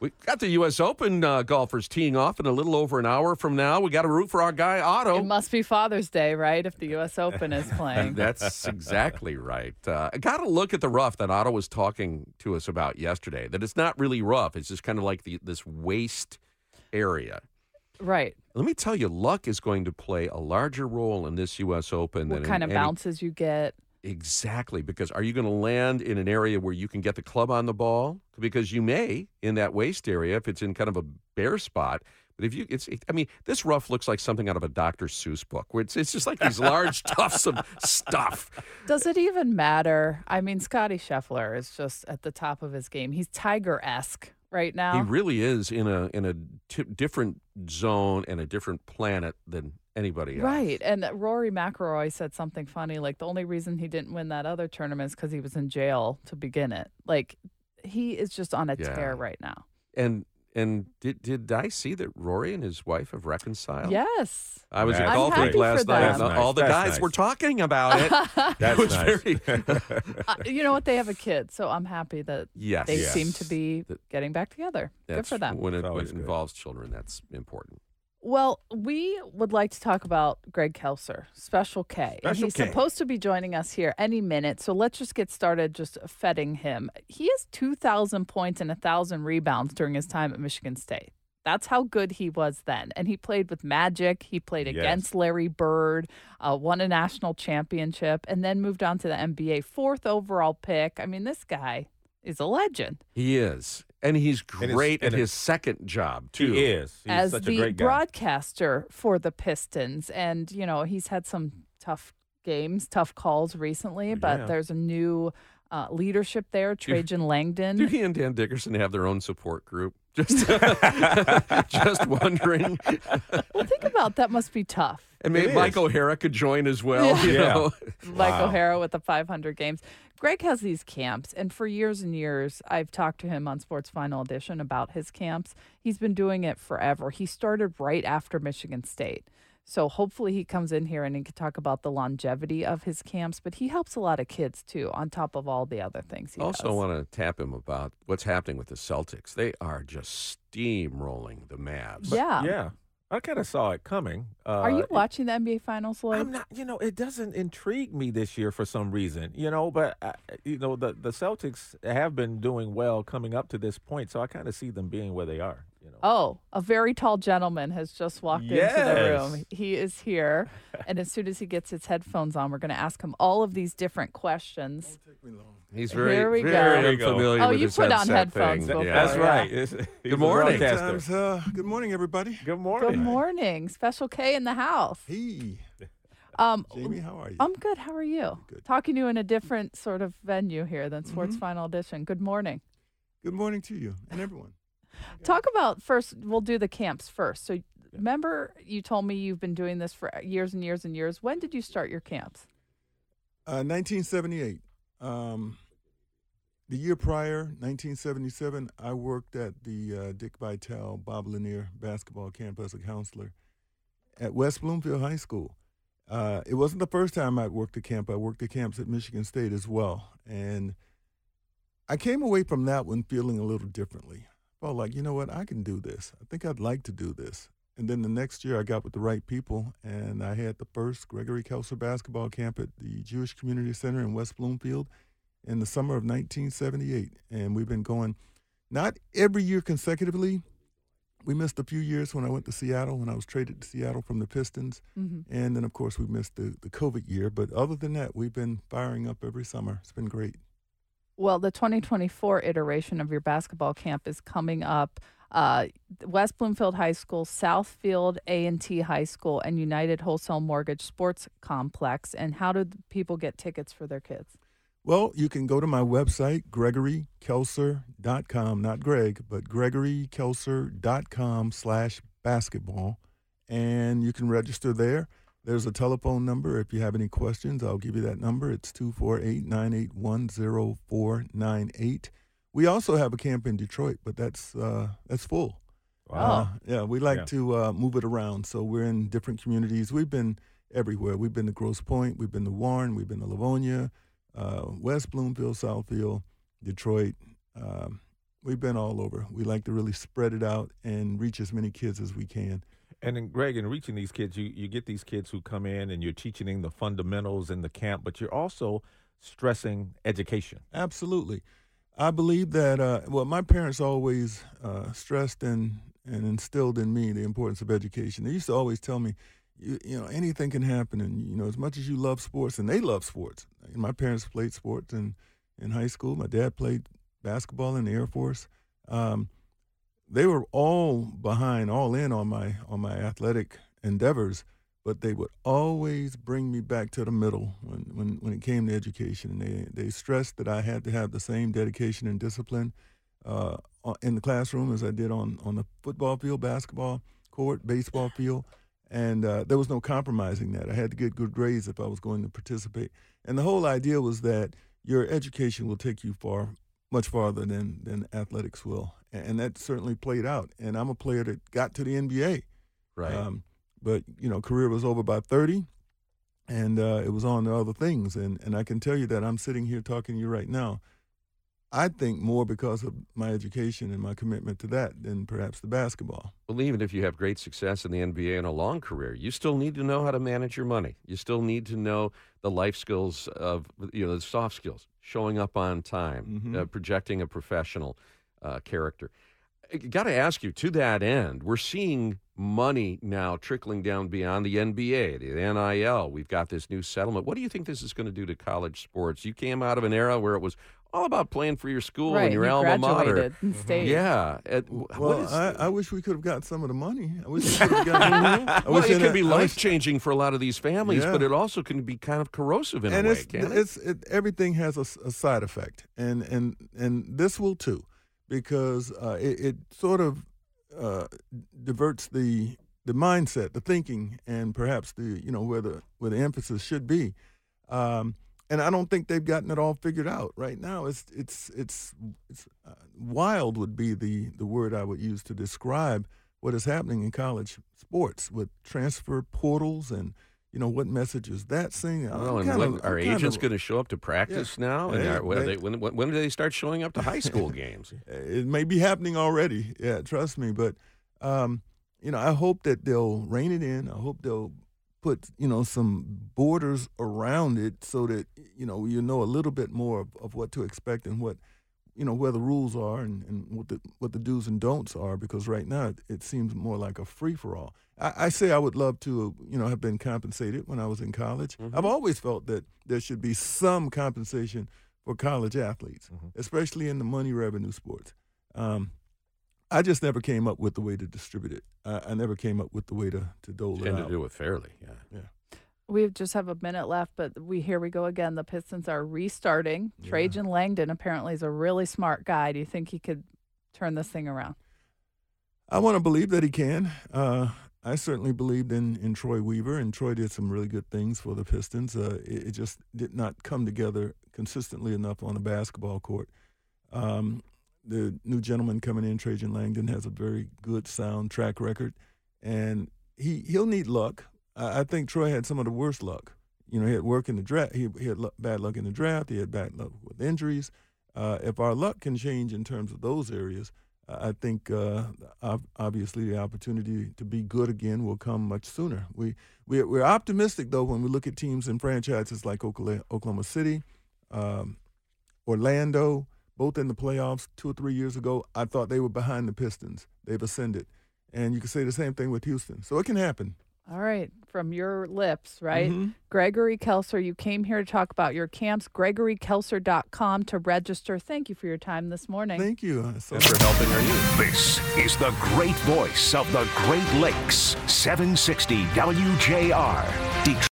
We got the U.S. Open golfers teeing off in a little over an hour from now. We got to root for our guy, Otto. It must be Father's Day, right, if the U.S. Open is playing. That's exactly right. I got to look at the rough that Otto was talking to us about yesterday, that it's not really rough. It's just kind of like this waist area. Right. Let me tell you, luck is going to play a larger role in this U.S. Open What than kind in of bounces you get. Exactly, because are you going to land in an area where you can get the club on the ball? Because you may in that waist area if it's in kind of a bare spot. But if you, this rough looks like something out of a Dr. Seuss book, where it's just like these large tufts of stuff. Does it even matter? I mean, Scotty Scheffler is just at the top of his game. He's Tiger-esque right now. He really is in a different zone and a different planet than anybody else. Right. And Rory McIlroy said something funny, like the only reason he didn't win that other tournament is because he was in jail to begin it. Like, he is just on a tear right now. And did I see that Rory and his wife have reconciled? Yes. I was at I'm golf happy week last for night. them. And all the guys were talking about it. That's it was nice. You know what? They have a kid, so I'm happy that they Yes. seem to be getting back together. Good for them. When it always good. involves children, that's important. Well, we would like to talk about Greg Kelser, Special K. And Special he's K. supposed to be joining us here any minute, so let's just get started just feting him. He has 2,000 points and 1,000 rebounds during his time at Michigan State. That's how good he was then. And he played with Magic. He played against Larry Bird, won a national championship, and then moved on to the NBA. 4th overall pick. I mean, this guy is a legend. He is. And he's great at his second job, too. He is. He's As such the a great guy. broadcaster for the Pistons. And, you know, he's had some tough games, tough calls recently, but there's a new leadership there, Trajan Langdon. Do he and Dan Dickerson have their own support group? Just wondering. Well, think about that. Must be tough. And maybe Mike O'Hara could join as well. You know? Mike O'Hara with the 500 games. Greg has these camps, and for years and years, I've talked to him on Sports Final Edition about his camps. He's been doing it forever. He started right after Michigan State. So hopefully he comes in here and he can talk about the longevity of his camps, but he helps a lot of kids too, on top of all the other things he does. Also want to tap him about what's happening with the Celtics. They are just steamrolling the Mavs. Yeah. I kind of saw it coming. Are you watching the NBA Finals, Lloyd? I'm not. It doesn't intrigue me this year for some reason. But the Celtics have been doing well coming up to this point, so I kind of see them being where they are. Oh, a very tall gentleman has just walked into the room. He is here, and as soon as he gets his headphones on, we're going to ask him all of these different questions. Won't take me long. He's Here we very go. unfamiliar Oh, with you his put on headset headphones thing. before. That's Yeah. right. Good morning. Good morning, everybody. Good morning. Good morning. Special K in the house. Hey, Jamie, how are you? I'm good. How are you? Good. Talking to you in a different sort of venue here than Sports Final Edition. Good morning. Good morning to you and everyone. Talk about first, we'll do the camps first. So remember you told me you've been doing this for years and years and years. When did you start your camps? 1978. The year prior, 1977, I worked at the Dick Vitale Bob Lanier basketball camp as a counselor at West Bloomfield High School. It wasn't the first time I worked a camp. I worked at camps at Michigan State as well. And I came away from that one feeling a little differently. I felt like, you know what, I can do this. I think I'd like to do this. And then the next year I got with the right people, and I had the first Gregory Kelser basketball camp at the Jewish Community Center in West Bloomfield in the summer of 1978. And we've been going not every year consecutively. We missed a few years when I went to Seattle, when I was traded to Seattle from the Pistons. And then, of course, we missed the COVID year. But other than that, we've been firing up every summer. It's been great. Well, the 2024 iteration of your basketball camp is coming up. West Bloomfield High School, Southfield A&T High School, and United Wholesale Mortgage Sports Complex. And how do people get tickets for their kids? Well, you can go to my website, GregoryKelser.com, not Greg, but GregoryKelser.com/basketball, and you can register there. There's a telephone number. If you have any questions, I'll give you that number. It's 248-981-0498. We also have a camp in Detroit, but that's full. Wow. Yeah, we like to move it around. So we're in different communities. We've been everywhere. We've been to Grosse Pointe. We've been to Warren. We've been to Livonia, West Bloomfield, Southfield, Detroit. We've been all over. We like to really spread it out and reach as many kids as we can. And then, Greg, in reaching these kids, you get these kids who come in and you're teaching them the fundamentals in the camp, but you're also stressing education. Absolutely. I believe that, my parents always stressed and instilled in me the importance of education. They used to always tell me, anything can happen. And, as much as you love sports, and they love sports. My parents played sports in high school. My dad played basketball in the Air Force. They were all in on my athletic endeavors, but they would always bring me back to the middle when it came to education. And they stressed that I had to have the same dedication and discipline in the classroom as I did on the football field, basketball court, baseball field. And there was no compromising that. I had to get good grades if I was going to participate. And the whole idea was that your education will take you much farther than athletics will. And that certainly played out. And I'm a player that got to the NBA. Right. But, career was over by 30, and it was on to other things. And I can tell you that I'm sitting here talking to you right now, I think more because of my education and my commitment to that than perhaps the basketball. Well, even if you have great success in the NBA and a long career, you still need to know how to manage your money. You still need to know the life skills of, the soft skills, showing up on time, projecting a professional character. I got to ask you, to that end, we're seeing money now trickling down beyond the NBA, the NIL. We've got this new settlement. What do you think this is going to do to college sports? You came out of an era where it was all about playing for your school and your alma mater. And stayed. Yeah. I wish we could have got some of the money. I wish we could have gotten. Well, it can be life-changing for a lot of these families, but it also can be kind of corrosive in a way, can't it? Everything has a side effect, and this will too, because it sort of diverts the mindset, the thinking, and perhaps where the emphasis should be. And I don't think they've gotten it all figured out right now. It's wild would be the word I would use to describe what is happening in college sports with transfer portals and what message is that singing? Are agents going to show up to practice now? And when do they start showing up to high school games? It may be happening already. Yeah, trust me. But I hope that they'll rein it in. I hope they'll put some borders around it so that you know a little bit more of what to expect and what where the rules are and what the do's and don'ts are, because right now it seems more like a free for all. I say I would love to have been compensated when I was in college. I've always felt that there should be some compensation for college athletes, especially in the money revenue sports. I just never came up with the way to distribute it. I never came up with the way to dole it out. And to do it fairly, yeah. We just have a minute left, but here we go again. The Pistons are restarting. Yeah. Trajan Langdon apparently is a really smart guy. Do you think he could turn this thing around? I want to believe that he can. I certainly believed in Troy Weaver, and Troy did some really good things for the Pistons. It just did not come together consistently enough on the basketball court. The new gentleman coming in, Trajan Langdon, has a very good, sound track record, and he'll need luck. I think Troy had some of the worst luck. He had work in the draft. He had bad luck in the draft. He had bad luck with injuries. If our luck can change in terms of those areas, I think obviously the opportunity to be good again will come much sooner. We're optimistic, though, when we look at teams and franchises like Oklahoma City, Orlando, both in the playoffs 2 or 3 years ago. I thought they were behind the Pistons. They've ascended. And you can say the same thing with Houston. So it can happen. All right. From your lips, right? Gregory Kelser, you came here to talk about your camps. GregoryKelser.com to register. Thank you for your time this morning. Thank you. And for helping our youth. This is the great voice of the Great Lakes. 760 WJR. Detroit.